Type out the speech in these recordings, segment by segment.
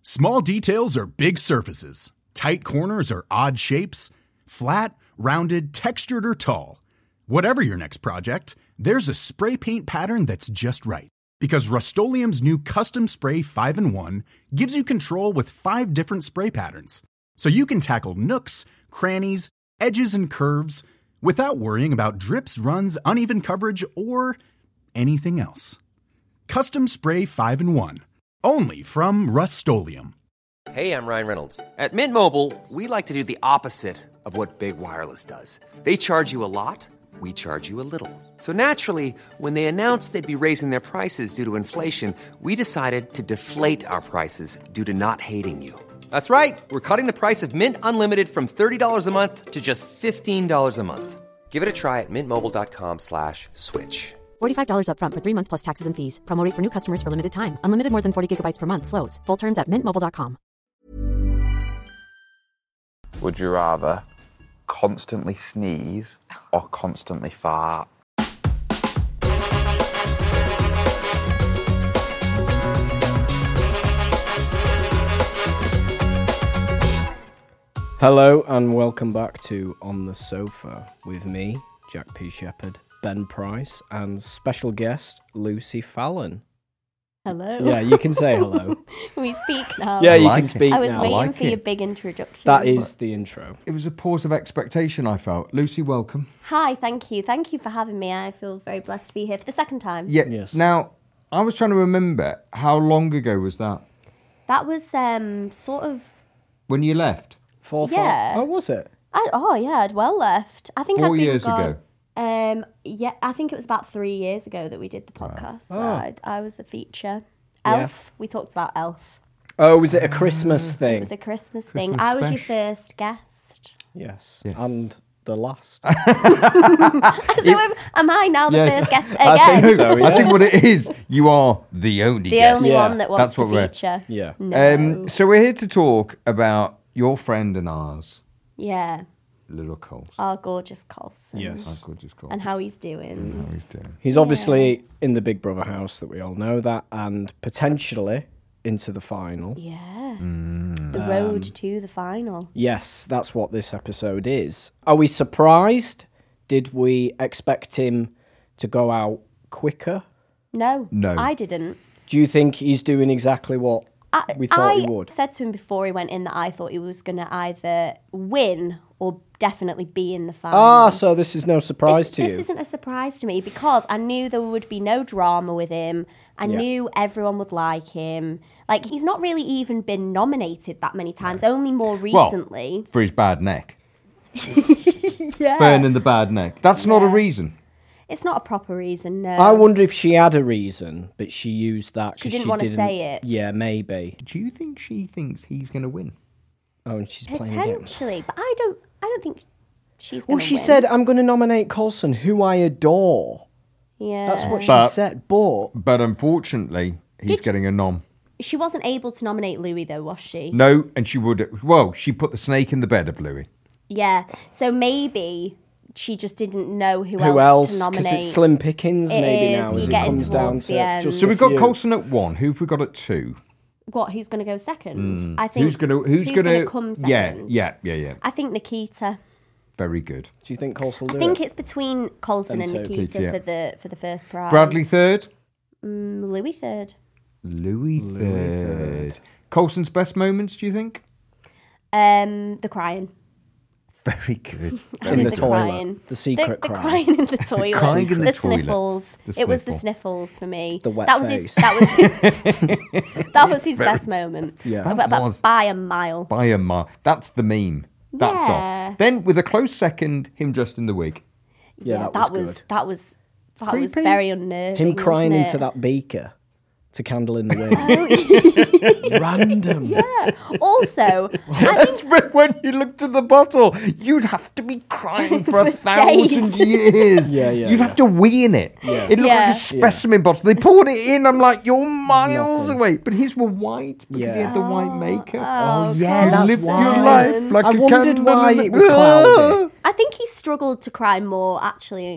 Small details are big surfaces. Tight corners are odd shapes. Flat, rounded, textured, or tall. Whatever your next project, there's a spray paint pattern that's just right. Because Rust-Oleum's new Custom Spray 5-in-1 gives you control with 5 different spray patterns. So you can tackle nooks, crannies, edges, and curves without worrying about drips, runs, uneven coverage, or anything else. Custom Spray 5-in-1. Only from Rust-Oleum. Hey, I'm Ryan Reynolds. At Mint Mobile, we like to do the opposite of what Big Wireless does. They charge you a lot, we charge you a little. So naturally, when they announced they'd be raising their prices due to inflation, we decided to deflate our prices due to not hating you. That's right. We're cutting the price of Mint Unlimited from $30 a month to just $15 a month. Give it a try at mintmobile.com/switch. $45 up front for 3 months plus taxes and fees. Promo rate for new customers for limited time. Unlimited more than 40 gigabytes per month. Slows full terms at mintmobile.com. Would you rather constantly sneeze or constantly fart? Hello and welcome back to On the Sofa with me, Jack P. Shepherd, Ben Price, and special guest Lucy Fallon. Hello. Yeah, you can say hello. We speak now. Yeah, you can speak I was now. waiting for your big introduction. That is the intro. It was a pause of expectation, I felt. Lucy, welcome. Hi, thank you. Thank you for having me. I feel very blessed to be here for the second time. Yeah. Yes. Now, I was trying to remember, how long ago was that? That was sort of... When you left? 4 5. Yeah. Oh, was it? I'd well left. I think 4 I'd been years gone, ago. Yeah, I think it was about 3 years ago that we did the podcast. Oh. I was a feature. Yeah. Elf. We talked about Elf. Oh, was it a Christmas It thing? was a Christmas thing. Christmas I was your special. first guest. Yes. Yes. And the last. So am I now the Yes. first guest I again? think so, yeah. I think what it is, you are the only The guest. only Yeah. one that wants That's what to we're- feature. Yeah. No. So we're here to talk about your friend and ours, Yeah. Little Coles. Our gorgeous Colson. Yes. How good is Coles? And how he's doing. How he's doing. He's obviously in the Big Brother house that we all know that, and potentially into the final. Yeah. The road to the final. Yes, that's what this episode is. Are we surprised? Did we expect him to go out quicker? No. No. I didn't. Do you think he's doing exactly what we thought he would? I said to him before he went in that I thought he was going to either win or definitely be in the final. Ah, so this is no surprise to This you. isn't a surprise to me because I knew there would be no drama with him. I knew everyone would like him. Like, he's not really even been nominated that many times, only more recently. For his bad neck. Yeah. Burning the bad neck. That's not a reason. It's not a proper reason, no. I wonder if she had a reason, but she used that because She didn't wanna say it. Yeah, maybe. Do you think she thinks he's going to win? Oh, and she's playing a game. Potentially, but I don't think she's Well, going to she win. said, I'm going to nominate Coulson, who I adore. Yeah. That's what she But- said, but... But unfortunately, he's getting a nom. She wasn't able to nominate Louis, though, was she? No, and she would. Well, she put the snake in the bed of Louis. Yeah. So maybe she just didn't know who Who else to else? Because nominate. it's slim pickings It maybe is, now you're as it getting comes down towards to the end. just So a we've got few. Coulson at 1. Who have we got at 2? What? Who's going to go second? I think. Who's gonna come second? Yeah. I think Nikita. Very good. Do you think Coulson will do I think it? it's between Coulson and Them two. Nikita Yeah. for the first prize. Bradley third. Louis third. Louis third. Coulson's best moments, do you think? The crying. Very good. In the The toilet. crying. The secret the cry. crying in the toilet. Crying in the toilet. Sniffles. The It was the sniffle. sniffles for me. The wet that was face. That was that was his best moment. Yeah. That But was. by a mile. By a mile. That's the meme. That's Yeah. off. Then with a close second, him dressed in the wig. Yeah, that was good. That was Creepy. very unnerving. Him crying wasn't into it? that beaker to Candle in the Wind. Random. Also, I think When you looked at the bottle, you'd have to be crying for a For thousand days. years. Yeah, yeah, You'd yeah. have to wee in it. It looked like Yeah. a specimen bottle. They poured it in. I'm like, you're miles Nothing. away. But his were white because he Yeah. had the white makeup. Oh, yeah, that's Live why. your life like I a wondered candle why in the- it was cloudy. I think he struggled to cry more actually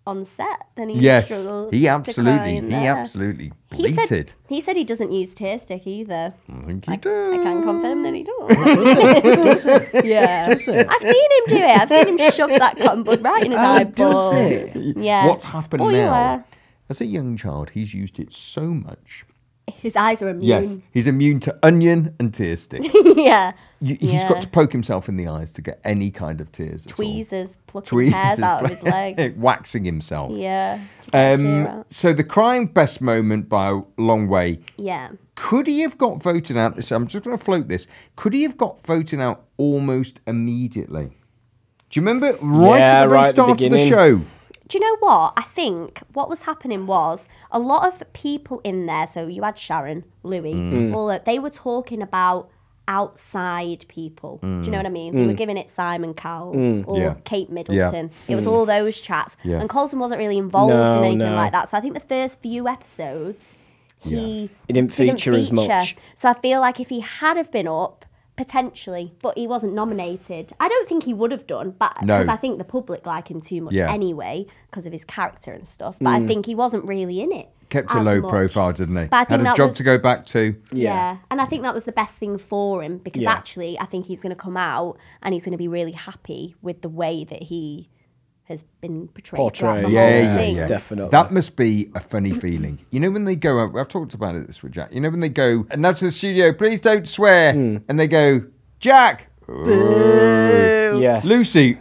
on set, then he Yes, struggled he to cry absolutely, in he there. absolutely He bleated. said he doesn't use tear stick either. I think he I did. can confirm that he does. Yeah. I've seen him do it. I've seen him shove that cotton bud right in his eyeball. Yeah. What's happened Spoiler. now? As a young child, he's used it so much. His eyes are Yes, immune. he's immune to onion and tear stick. Yeah. He's got to poke himself in the eyes to get any kind of tears. at all. Tweezers plucking hairs out of his leg. Waxing himself. Yeah. to get a tear out. So the crying best moment by a long way. Yeah. Could he have got voted out? This I'm just going to float this. Could he have got voted out almost immediately? Do you remember right at the very start of the show? Do you know what? I think what was happening was a lot of people in there. So you had Sharon, Louis, all that. They were talking about outside people. Do you know what I mean? They were giving it Simon Cowell or Yeah. Kate Middleton. Yeah. It was all those chats. Yeah. And Coulson wasn't really involved in anything No. like that. So I think the first few episodes, he didn't feature as much. So I feel like if he had have been up, potentially, but he wasn't nominated. I don't think he would have done, but No. because I think the public like him too much Yeah. anyway because of his character and stuff. But I think he wasn't really in it. Kept a as low much. profile, didn't he? But I think Had a that job was- to go back to. Yeah. And I think that was the best thing for him because Yeah. actually I think he's going to come out and he's going to be really happy with the way that he has been portrayed throughout the Portrayed, whole thing. definitely. That must be a funny feeling. You know when they go out, I've talked about it this with Jack. You know when they go, and now to the studio, please don't swear. And they go, Jack. "Oh." Yes. Lucy.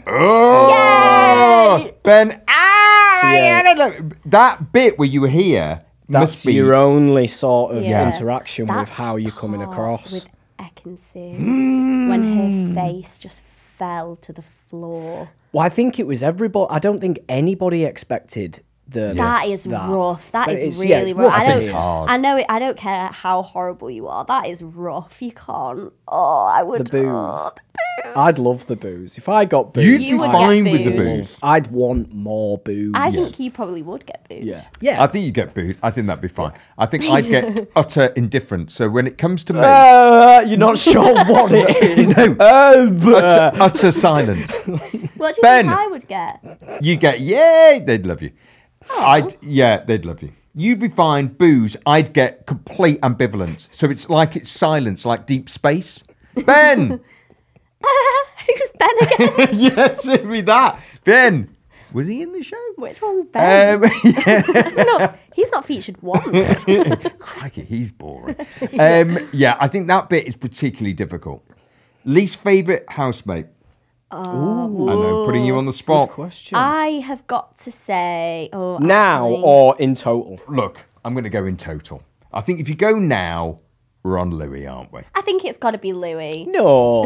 Oh. Ben. Yeah. That bit where you hear That's must be your only sort of Yeah. interaction That with how you're coming part across. With Ekin-Su, when her face just fell to the floor. Well, I think it was everybody. I don't think anybody expected That is rough. That But is it's- really yeah, it's rough. rough I to don't. hear. hard. I know it. I don't care how horrible you are. That is rough. You can't. Oh, I would. The booze. Oh, the booze. I'd love the booze. If I got booze, You'd You be would get fine with the booed. booze. I'd want more booze. I think you probably would get booed. Yeah. Yeah. I think you get booed. I think that'd be fine. I think I'd get utter indifference. So when it comes to me, You're not sure what it is. utter silence. What do you Ben. think I would get? You get, yay, they'd love you. They'd love you. You'd be fine. Booze, I'd get complete ambivalence. So it's silence, like Deep Space. Ben! Who's Ben again? Yes, it'd be that. Ben! Was he in the show? Which one's Ben? No, he's not featured once. Crikey, he's boring. I think that bit is particularly difficult. Least favourite housemate? I know, putting you on the spot. Question. I have got to say, Now actually, or in total? Look, I'm going to go in total. I think if you go now, we're on Louis, aren't we? I think it's got to be Louis. No.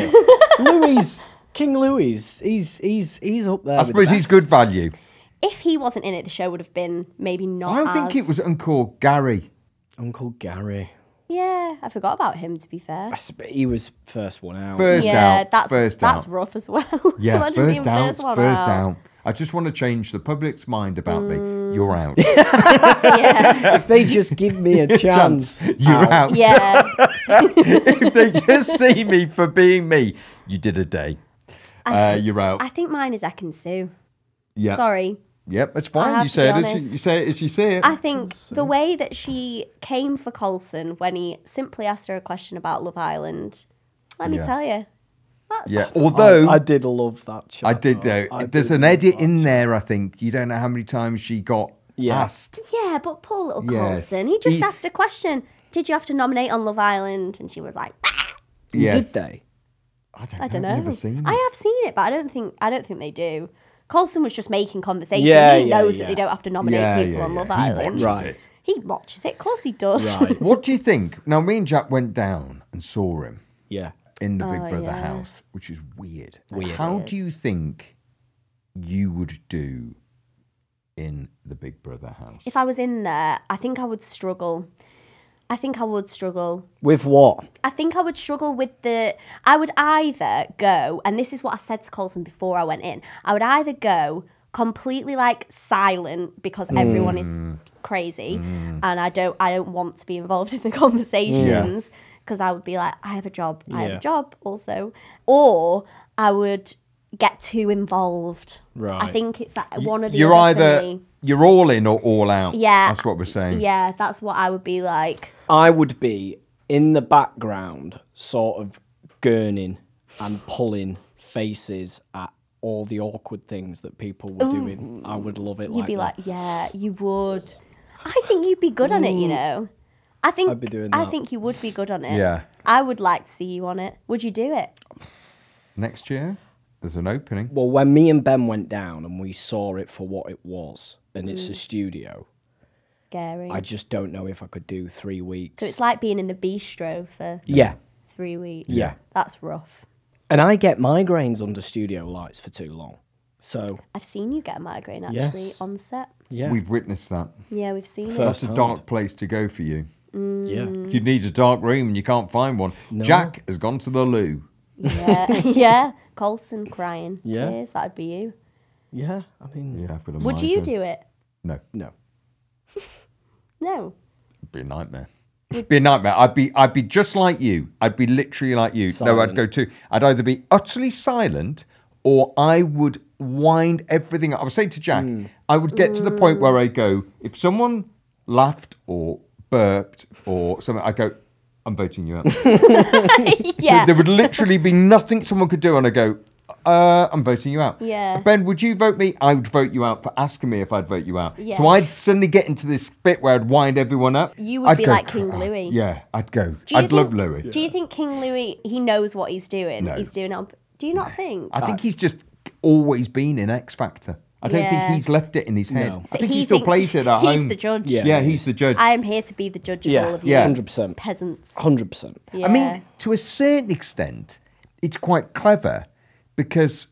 King Louis. He's up there. I suppose he's good value. If he wasn't in it, the show would have been maybe not. I think it was Uncle Gary. Uncle Gary. Yeah, I forgot about him. To be fair. He was first one out. First Yeah, out. that's out. rough as well. Yeah, Imagine being first one out. I just want to change the public's mind about me. You're out. Yeah, If they just give me a chance, You're out. yeah. If they just see me for being me, you did a day. You're out. I think mine is Ekin-Su. Yeah. Sorry. Yep, that's I fine. have You to say it be as you honest. say it as you see it. I think the way that she came for Coulson when he simply asked her a question about Love Island, let me Yeah. tell you, that's Yeah. Although I did love that chat. I did. There's an edit in there. I think you don't know how many times she got asked. Yeah, but poor little Yes. Coulson. He just He- asked a question. Did you have to nominate on Love Island? And she was like, Yes. Did they? I don't know. I've never seen it. I have seen it, but I don't think they do. Coulson was just making conversation. Yeah, he knows yeah. that they don't have to nominate people on Love He Island. watches Right. it. He watches it. Of course he does. Right. What do you think? Now, me and Jack went down and saw him Yeah. in the Big Brother yeah. house, which is weird. Weird. How do you think you would do in the Big Brother house? If I was in there, I think I would struggle. With what? I think I would struggle with I would either go, and this is what I said to Coulson before I went in, I would either go completely like silent because everyone is crazy and I don't want to be involved in the conversations because I would be like, I have a job also. Or I would get too involved. Right. I think it's that one or the You're other for either me. you're all in or all out. Yeah. That's what we're saying. Yeah, that's what I would be like. I would be in the background, sort of gurning and pulling faces at all the awkward things that people were doing. I would love it You'd like be that. like, yeah, you would. I think you'd be good on it, you know. I think I'd be doing I that. think you would be good on it. Yeah. I would like to see you on it. Would you do it? Next year, there's an opening. Well, when me and Ben went down and we saw it for what it was, and it's a studio, Scary. I just don't know if I could do 3 weeks. So it's like being in the bistro for Yeah. 3 weeks. Yeah. That's rough. And I get migraines under studio lights for too long. So, I've seen you get a migraine actually Yes. on set. yeah. We've witnessed that. Yeah, we've seen First it. That's a dark place to go for you. Yeah. You need a dark room and you can't find one. Jack has gone to the loo. Yeah. Yeah. Colson crying. Yeah. Tears. That'd be you. Yeah. I mean, Yeah, I've got a Would you migraine. do it? No, no. No. it'd be a nightmare. It'd be a nightmare. I'd be just like you. I'd be literally like you. No, I'd Silent. go to. I'd either be utterly silent or I would wind everything up. I was saying to Jack, I would get to the point where I go, if someone laughed or burped or something, I go, I'm voting you out. Yeah. So there would literally be nothing someone could do, and I go, I'm voting you out. Yeah. Ben, would you vote me? I would vote you out for asking me if I'd vote you out. Yeah. So I'd suddenly get into this bit where I'd wind everyone up. You would I'd be go, like King Louis. Yeah, I'd go. Do you I'd love think- Louis. Do you think King Louis, he knows what he's doing? No. He's doing it on... Do you not think? I think he's just always been in X Factor. I don't think Yeah. he's left it in his head. No. I think he still thinks plays it at he's home. the judge. Yeah, he's the judge. I am here to be the judge of Yeah. all of you. Yeah. 100%. Peasants. 100%. Yeah. I mean, to a certain extent, it's quite clever because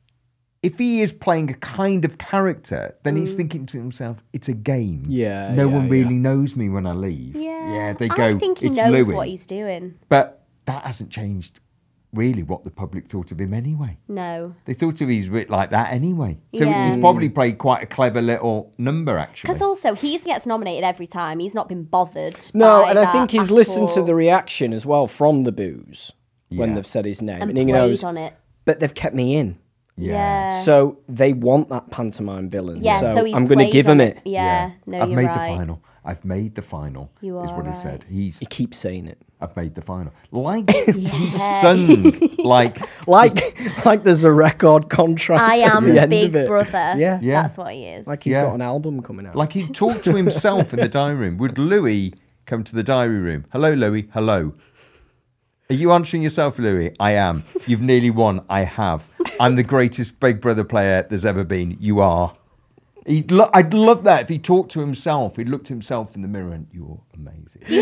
if he is playing a kind of character, then he's thinking to himself, it's a game. Yeah, No yeah, one yeah. really knows me when I leave. Yeah. Yeah, they go, I think he it's knows Louis. what he's doing. But that hasn't changed really what the public thought of him anyway. No. They thought of he's a bit like that anyway. So Yeah. he's probably played quite a clever little number, actually. Because also, he gets nominated every time. He's not been bothered. No, by and I that think he's at listened to all. the reaction as well from the boos when Yeah. they've said his name. And he played knows, on it. but they've kept me in. Yeah. So they want that pantomime villain. Yeah, so so he's I'm going to played give on him it. Yeah, no, I've you're made right. the final. I've made the final. You is are what he right. said. He's. He keeps saying it. I've made the final. Like he's sung. Like Like there's a record contract. I at am the end Big of it. Brother. Yeah. Yeah. That's what he is. Like he's Yeah. got an album coming out. like he talked to himself in the diary room. Would Louis come to the diary room? Hello, Louis. Hello. Are you answering yourself, Louis? I am. You've nearly won. I have. I'm the greatest Big Brother player there's ever been. You are. I'd love that if he talked to himself. He looked himself in the mirror and you're amazing. You're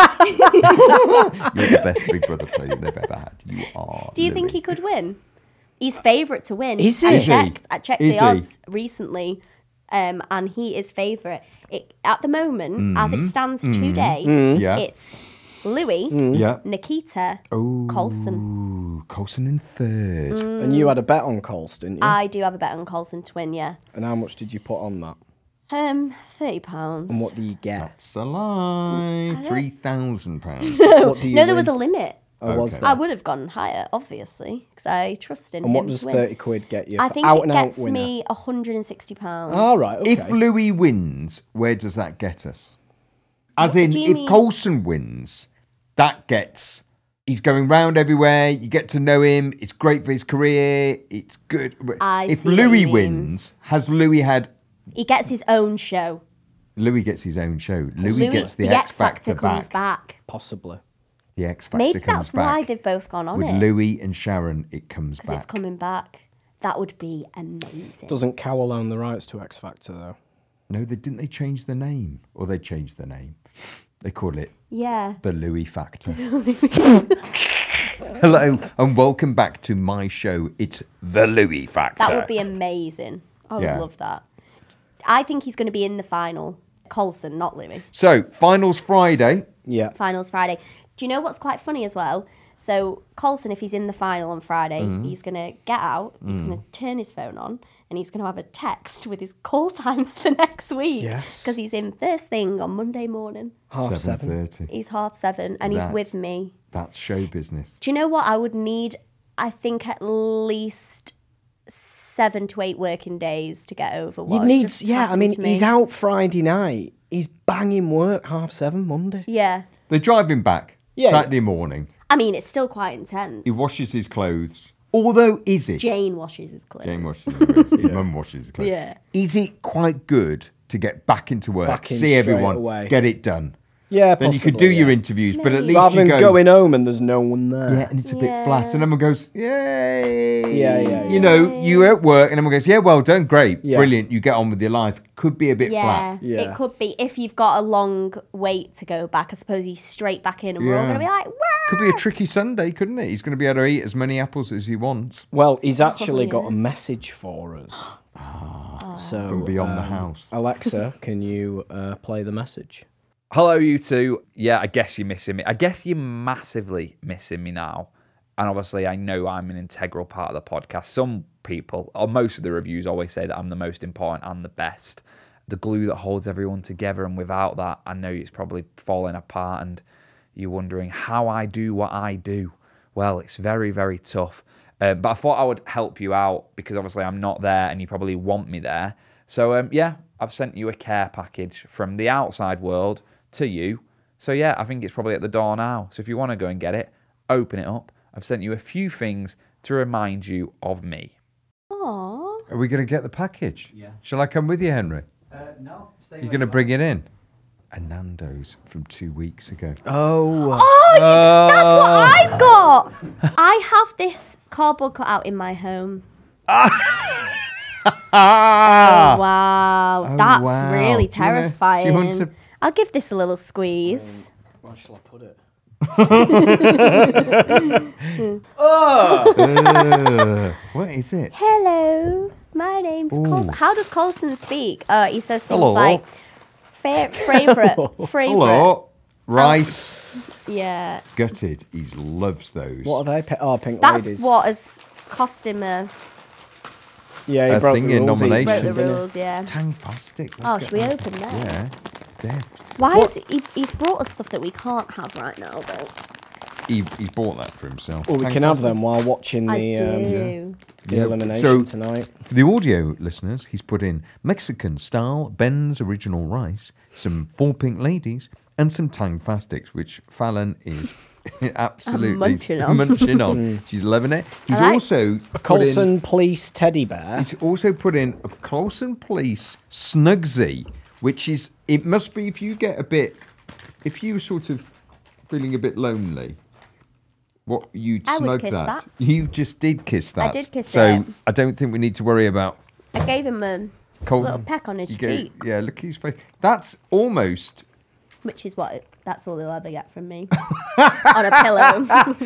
the best Big Brother player they've ever had. You are. Do you think Louis. he could win? He's favourite to win. Is he? I Is he? checked. I checked Is the he? odds recently, and he is favourite. At the moment, as it stands today, Yeah. it's Louis, Yeah. Nikita, Oh, Coulson. Coulson in third. And you had a bet on Coles, didn't you? I do have a bet on Coulson to win. Yeah, And how much did you put on that? £30. And what do you get? That's a lie. £3,000. What do you No, there win? was a limit. Oh, was Okay. there? I would have gone higher, obviously, because I trust in And him what does to win. 30 quid get you? I for think out it and gets out winner? me £160. All right, okay. If Louis wins, where does that get us? As What in, do you if mean? Coulson wins, that gets. He's going round everywhere. You get to know him. It's great for his career. It's good. I if see what Louis you mean. wins, has Louis had? He gets his own show. Louis gets his own show. Louis gets the X X Factor comes back. back. Possibly. The X Factor Maybe comes that's why back. they've both gone on With it. Louis and Sharon, it comes Because it's back. coming back. That would be amazing. Doesn't Cowell own the rights to X Factor, though? No, didn't they change the name? Or they changed the name. They call it Yeah. The Louis Factor. Hello and welcome back to my show. It's The Louis Factor. That would be amazing. I would Yeah. love that. I think he's going to be in the final. Coulson, not Louis. So, finals Friday. Yeah. Finals Friday. Do you know what's quite funny as well? So Coulson, if he's in the final on Friday, Mm-hmm. he's going to get out, he's going to turn his phone on, and he's going to have a text with his call times for next week. Yes. Because he's in first thing on Monday morning. 7:30. 7:30. He's 7:30, and he's with me. That's show business. Do you know what? I would need, I think, at least 7 to 8 working days to get over You what's need, just yeah. I happened mean, to me. he's out Friday night. He's banging work 7:30 Monday. Yeah. They drive him back Yeah. Saturday morning. I mean, it's still quite intense. He washes his clothes. Although, is it? Jane washes his clothes. Jane washes his clothes. His mum washes his clothes. Yeah. Is it quite good to get back into work, Back in see straight everyone, away. get it done? Yeah, Then you could possibly, do your yeah. interviews, but at least Rather you than go, going home and there's no one there. yeah, and it's a bit flat, and everyone goes, yay. Yeah. You know, you're at work, and everyone goes, yeah, well done, great, Yeah. brilliant, you get on with your life. Could be a bit Yeah, flat. Yeah. it could be. If you've got a long wait to go back, I suppose he's straight back in and we're all Yeah. going to be like, wow. Could be a tricky Sunday, couldn't it? He's going to be able to eat as many apples as he wants Well, he's actually yeah. got a message for us. So, from beyond the house. Alexa, can you play the message? Hello, you two. Yeah, I guess you're missing me. I guess you're massively missing me now. And obviously, I know I'm an integral part of the podcast. Some people, or most of the reviews, always say that I'm the most important and the best. The glue that holds everyone together. And without that, I know it's probably falling apart. And you're wondering how I do what I do. Well, it's very, very tough. But I thought I would help you out because obviously I'm not there and you probably want me there. So, yeah, I've sent you a care package from the outside world to you. So, yeah, I think it's probably at the door now. So if you want to go and get it, open it up. I've sent you a few things to remind you of me. Aww. Are we going to get the package? Yeah. Shall I come with you, Henry? No. You're going to bring it in? A Nando's from 2 weeks ago. Oh. Oh, that's what I've got. I have this cardboard cutout in my home. Ah! Oh, wow. That's wow. really Do you wanna- terrifying. do you want to- I'll give this a little squeeze. Where shall I put it? What is it? Hello, my name's Colson. How does Colson speak? He says things Hello. like favorite. Hello. Rice. Yeah, Gutted. He loves those. What are they? Oh, Pink that's Ladies. what has cost him a Yeah, he A broke thing the in rules. nomination. broke the didn't he? rules. Yeah. Tang-fastic. Oh, Let's should we get open that? Yeah. Deft. Why is he's brought us stuff that we can't have right now though? He bought that for himself. Well, we can have Tang-fastic. them while watching I the do. Yeah, elimination so- tonight. For the audio listeners, he's put in Mexican-style Ben's original rice, some 4 Pink Ladies, and some Tang-fastics, which Fallon is absolutely munching on. munching on. She's loving it. He's I like- also put in, Colson Police teddy bear. he's also put in a Colson Police Snugsy, which is, it must be if you get a bit, if you sort of feeling a bit lonely, what you'd I would snug kiss that. You just did kiss that. did kiss so it. I don't think we need to worry about I gave him a cold. little peck on his You go- cheek, yeah, look at his face. That's almost. which is that's all he'll ever get from me on a pillow.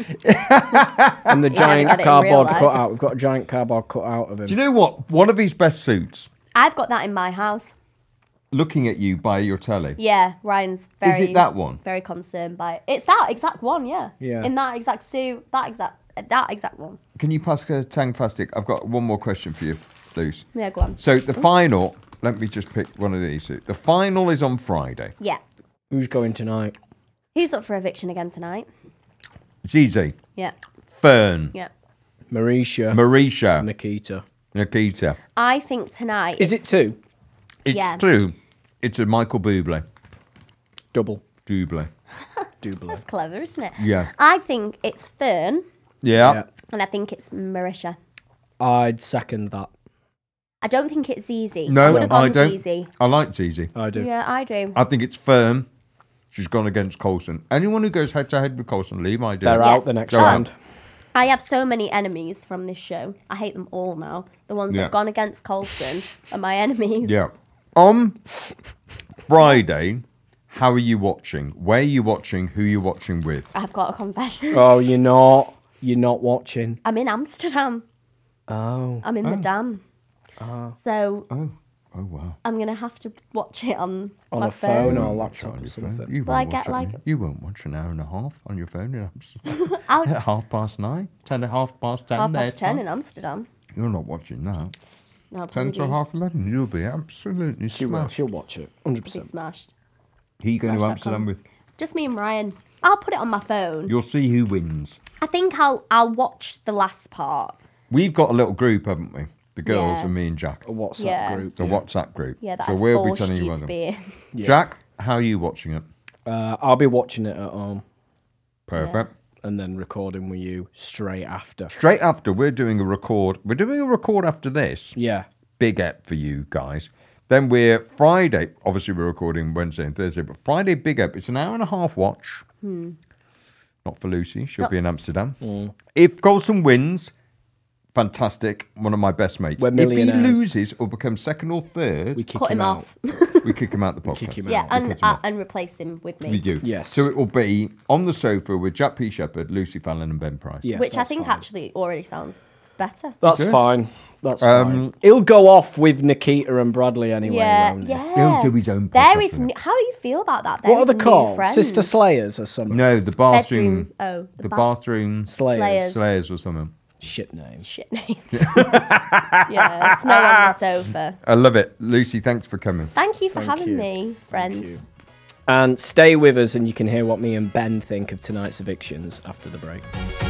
And the You never giant get it in real cardboard life. cutout. We've got a giant cardboard cutout of him. Do you know what? One of his best suits. I've got that in my house. Looking at you by your telly. Yeah, Ryan's very. Is it that one? Very concerned by it. It's that exact one. Yeah. Yeah. In that exact suit, that exact one. Can you pass a Tang-fastic? I've got one more question for you, Luce. Yeah, go on. So the final. Let me just pick one of these. The final is on Friday. Yeah. Who's going tonight? Who's up for eviction again tonight? Zizi, Yeah. Fern, Yeah. Marisha. Marisha, Nikita. Nikita. I think tonight. Is it two? It's Yeah. true. It's a Michael Bublé. Double. Bublé. Double. That's clever, isn't it? Yeah. I think it's Fern, Yeah. Yeah. and I think it's Marisha. I'd second that. I don't think it's Zizi. I No, would have I gone don't. Zizi. I like Zizi. I do. Yeah, I do. I think it's firm. She's gone against Coulson. Anyone who goes head to head with Coulson, leave my deal. They're Yeah. out the next Go round. I have so many enemies from this show. I hate them all now. The ones that Yeah. have gone against Colson are my enemies. Yeah. On Friday, how are you watching? Where are you watching? Who are you watching with? I've got a confession. Oh, you're not. You're not watching. I'm in Amsterdam. Oh. I'm in the dam. So Oh, wow. I'm going to have to watch it on On my a phone or a On laptop or your something. phone. You Will I won't get, watch it. like- You won't watch an hour and a half on your phone in Amsterdam. I'll- At 9:30, 10 to 10:30. 10:30 in Amsterdam. You're not watching that. No, I'll 10 probably to be- 11. You'll be absolutely She will. smashed. She'll watch it. be 100%. smashed. Who are you going to Smash that Amsterdam con- with? Just me and Ryan. I'll put it on my phone. You'll see who wins. I think I'll watch the last part. We've got a little group, haven't we? The girls Yeah. and me and Jack. A WhatsApp Yeah. group. The WhatsApp group. Yeah, that so I we'll be forced telling you you about to them. be in. Jack, how are you watching it? I'll be watching it at home Perfect. and then recording with you straight after. Straight after, we're doing a record. We're doing a record after this. Yeah. Big ep for you guys. Then we're Friday. Obviously, we're recording Wednesday and Thursday, but Friday, big ep. It's an hour and a half watch. Not for Lucy. She'll be in Amsterdam. If Colson wins, fantastic. One of my best mates. We're If he millionaires. loses or becomes second or third, We kick Cut him out. off. we kick him out the podcast. Kick him Yeah, out. and replace him with me. We do. Yes. So it will be on the sofa with Jack P. Shepherd, Lucy Fallon, and Ben Price. Yeah, Which I that's think fine. actually already sounds better. That's Good. fine. That's fine. He'll go off with Nikita and Bradley anyway. Yeah, won't he? yeah. He'll do his own There podcast, is. isn't it? How do you feel about that? There What are is they new called? friends. Sister Slayers or something? No, the bathroom. Bedroom. Oh, the bathroom Slayers. Slayers or something. Shit name. Shit name. Yeah, it's no on the sofa. I love it. Lucy, thanks for coming. Thank you for Thank having you. me, friends. you. And stay with us and you can hear what me and Ben think of tonight's evictions after the break.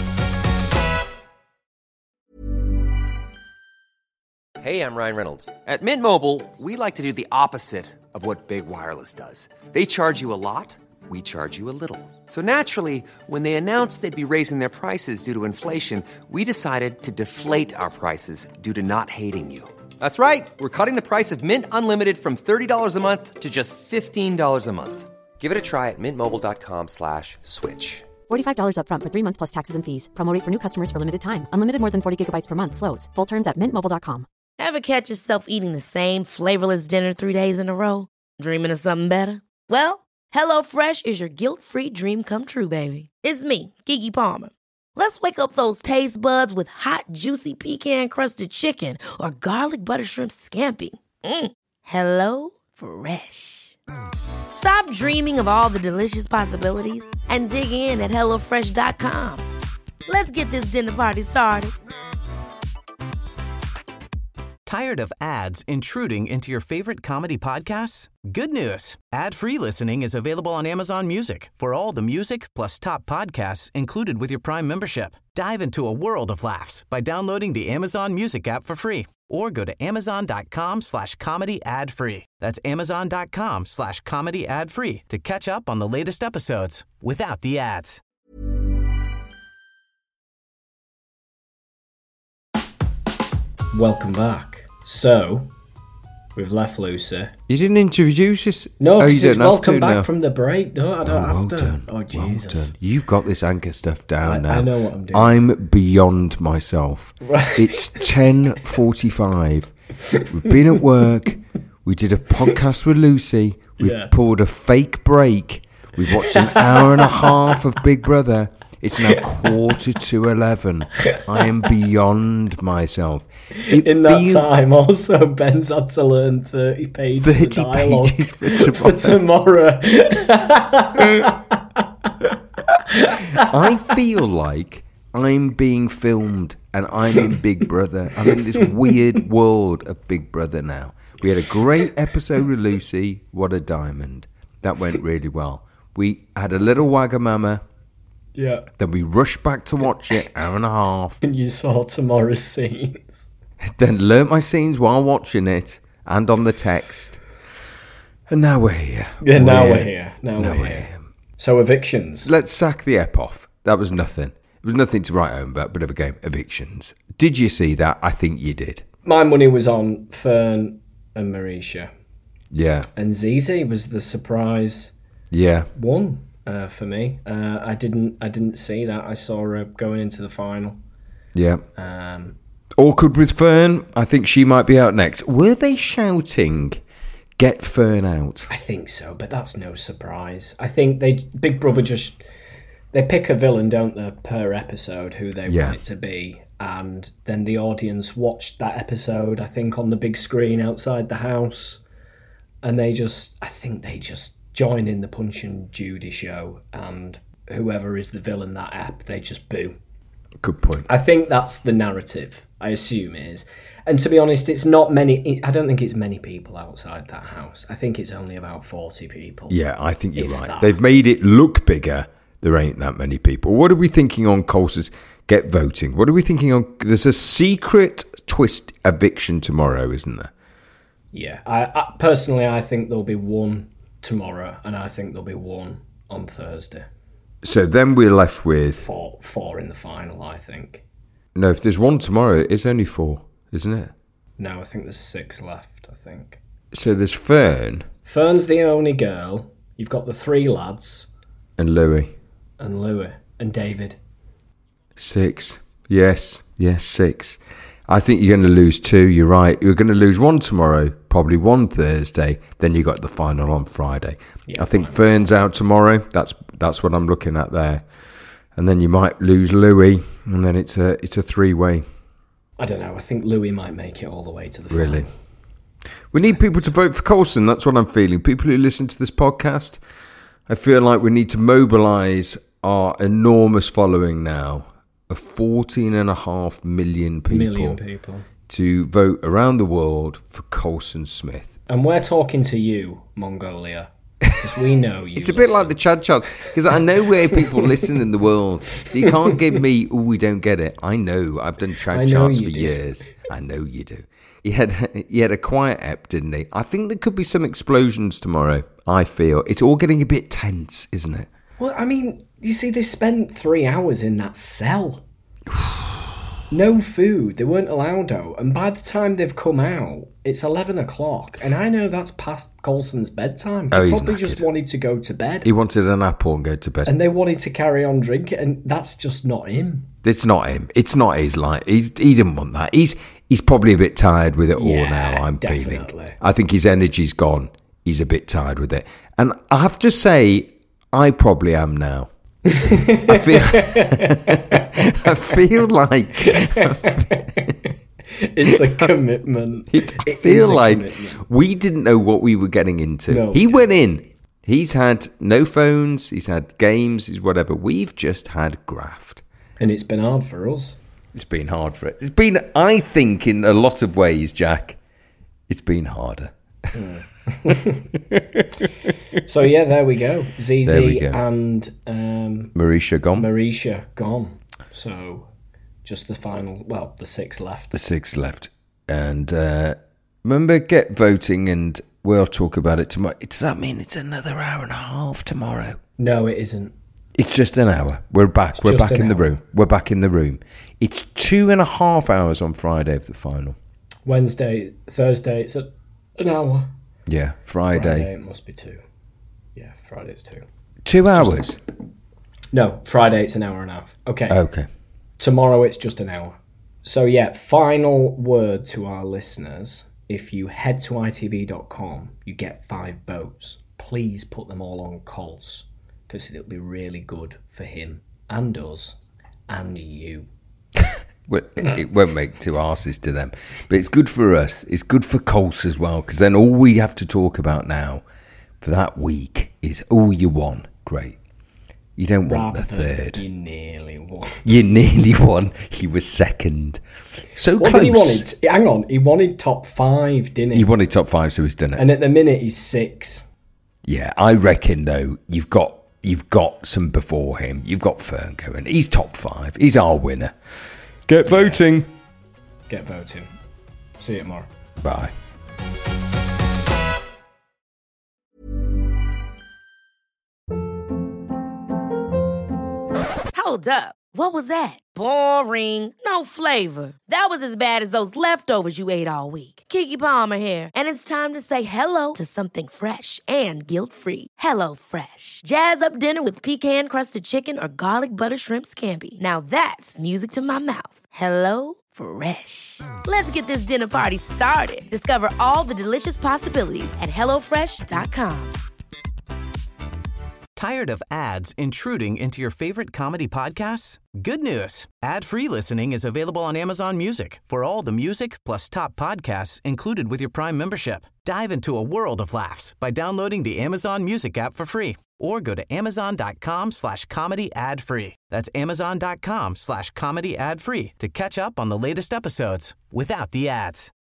Hey, I'm Ryan Reynolds. At Mint Mobile, we like to do the opposite of what Big Wireless does. They charge you a lot, we charge you a little. So naturally, when they announced they'd be raising their prices due to inflation, we decided to deflate our prices due to not hating you. That's right. We're cutting the price of Mint Unlimited from $30 a month to just $15 a month. Give it a try at mintmobile.com/switch. $45 upfront for 3 months plus taxes and fees. Promo rate for new customers for limited time. Unlimited more than 40 gigabytes per month. Slows full terms at mintmobile.com. Ever catch yourself eating the same flavorless dinner 3 days in a row? Dreaming of something better? Well, HelloFresh is your guilt-free dream come true, baby. It's me, Keke Palmer. Let's wake up those taste buds with hot, juicy pecan-crusted chicken or garlic butter shrimp scampi. Hello Fresh. Stop dreaming of all the delicious possibilities and dig in at HelloFresh.com. Let's get this dinner party started. Tired of ads intruding into your favorite comedy podcasts? Good news. Ad-free listening is available on Amazon Music for all the music plus top podcasts included with your Prime membership. Dive into a world of laughs by downloading the Amazon Music app for free or go to amazon.com/comedy ad-free. That's amazon.com/comedy ad-free to catch up on the latest episodes without the ads. Welcome back. So, we've left Lucy. You didn't introduce us. No, you it's don't have welcome to back now. from the break. No, I don't have Well to. done. Oh, Jesus. Well done. You've got this anchor stuff down now. I know what I'm doing. I'm beyond myself. Right. It's 10:45. We've been at work. We did a podcast with Lucy. We've Yeah. pulled a fake break. We've watched an hour and a half of Big Brother. It's now 11:15. I am beyond myself. It In that feel- time, also, Ben's had to learn 30 pages 30 of dialogue pages for for tomorrow. I feel like I'm being filmed and I'm in Big Brother. I'm in this weird world of Big Brother now. We had a great episode with Lucy. What a diamond. That went really well. We had a little Wagamama. Yeah. Then we rushed back to watch it, hour and a half. And you saw tomorrow's scenes. Then learnt my scenes while watching it and on the text. And now we're here. Yeah, now we're here. Now we're here. here. So, evictions. Let's sack the ep off. That was nothing. It was nothing to write home about, bit of a game. Evictions. Did you see that? I think you did. My money was on Fern and Marisha. Yeah. And Zizi was the surprise Yeah. one for me. I didn't see that. I saw her going into the final. Yeah. Um, Awkward with Fern. I think she might be out next. Were they shouting, "Get Fern out"? I think so, but that's no surprise. I think Big Brother they pick a villain, don't they, per episode who they Yeah. want it to be, and then the audience watched that episode, I think, on the big screen outside the house, and I think they just join in the Punch and Judy show, and whoever is the villain that ep, they just boo. Good point. I think that's the narrative. I assume it is. And to be honest, it's not many. I don't think it's many people outside that house. I think it's only about 40 people. Yeah, I think you're If right. that. They've made it look bigger. There ain't that many people. What are we thinking on Coulter's Get voting. What are we thinking on? There's a secret twist eviction tomorrow, isn't there? Yeah. I personally, I think there'll be one tomorrow, and I think there'll be one on Thursday. So then we're left with... Four in the final, I think. No, if there's one tomorrow, it's only 4, isn't it? No, I think there's 6 left, I think. So there's Fern. Fern's the only girl. You've got the 3 lads. And Louis. And Louis. And David. 6. Yes, 6. I think you're going to lose 2, you're right. You're going to lose 1 tomorrow, probably 1 Thursday, then you got the final on Friday. Yeah, I think Fern's out tomorrow. That's what I'm looking at there. And then you might lose Louis, and then it's a 3-way. I don't know. I think Louis might make it all the way to the Really? final. We need people to vote for Coulson. That's what I'm feeling. People who listen to this podcast, I feel like we need to mobilise our enormous following now of 14.5 million people to vote around the world for Coulson Smith. And we're talking to you, Mongolia. Because we know you. It's a bit like the Chad charts, because I know where people listen in the world. So you can't give me, we don't get it. I know. I've done Chad charts for years. I know you do. He had a quiet ep, didn't he? I think there could be some explosions tomorrow, I feel. It's all getting a bit tense, isn't it? Well, I mean, you see, they spent 3 hours in that cell. No food. They weren't allowed out. And by the time they've come out, it's 11 o'clock. And I know that's past Coulson's bedtime. He probably just wanted to go to bed. He wanted an apple and go to bed. And they wanted to carry on drinking. And that's just not him. It's not him. It's not his life. He didn't want that. He's probably a bit tired with it all now, I'm feeling. I think his energy's gone. He's a bit tired with it. And I have to say, I probably am now. I feel like it's a commitment. I feel like we didn't know what we were getting into. No, he went in. He's had no phones. He's had games. He's whatever. We've just had graft. And it's been hard for us. It's been hard for it. It's been, I think, in a lot of ways, Jack, it's been harder. So yeah, there we go. ZZ and Marisha gone. Marisha gone. So just the final. Well, the 6 left. The 6 left. And remember, get voting, and we'll talk about it tomorrow. Does that mean it's another hour and a half tomorrow? No, it isn't. It's just an hour. We're back. We're back in the room. We're back in the room. It's 2.5 hours on Friday of the final. Thursday, it's an hour. Yeah, Friday it must be 2. Yeah, Friday it's 2. 2 hours? No, Friday it's an hour and a half. Okay. Tomorrow it's just an hour. So yeah, final word to our listeners. If you head to itv.com, you get 5 votes. Please put them all on Coles, because it'll be really good for him and us and you. Well, it won't make 2 arses to them, but it's good for us. It's good for Coles as well, because then all we have to talk about now for that week is, you won. Great. You don't want the 3rd. You nearly won. You nearly won. He was 2nd. So what close. Did he wanted? Hang on. He wanted top 5, didn't he? He wanted top 5, so he's done it. And at the minute, he's 6. Yeah, I reckon, though, you've got some before him. You've got Fern going. He's top 5. He's our winner. Get voting. Get voting. See you tomorrow. Bye. Hold up. What was that? Boring. No flavor. That was as bad as those leftovers you ate all week. Keke Palmer here, and it's time to say hello to something fresh and guilt-free. Hello Fresh. Jazz up dinner with pecan-crusted chicken or garlic butter shrimp scampi. Now that's music to my mouth. Hello Fresh. Let's get this dinner party started. Discover all the delicious possibilities at HelloFresh.com. Tired of ads intruding into your favorite comedy podcasts? Good news. Ad-free listening is available on Amazon Music for all the music plus top podcasts included with your Prime membership. Dive into a world of laughs by downloading the Amazon Music app for free or go to amazon.com/comedy ad-free. That's amazon.com/comedy ad-free to catch up on the latest episodes without the ads.